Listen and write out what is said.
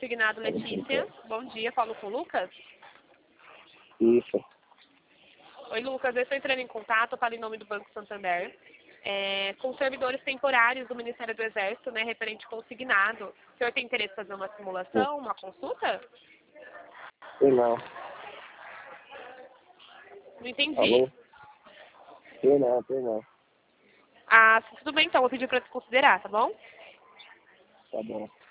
consignado Letícia. Bom dia, falo com o Lucas. Isso. Oi, Lucas, eu estou entrando em contato para em nome do Banco Santander, com servidores temporários do Ministério do Exército, né, referente consignado. O senhor tem interesse em fazer uma simulação, uma consulta? Sei não. Não entendi. Alô? Sei não. Ah, tudo bem então, vou pedir para desconsiderar, tá bom? Tá bom.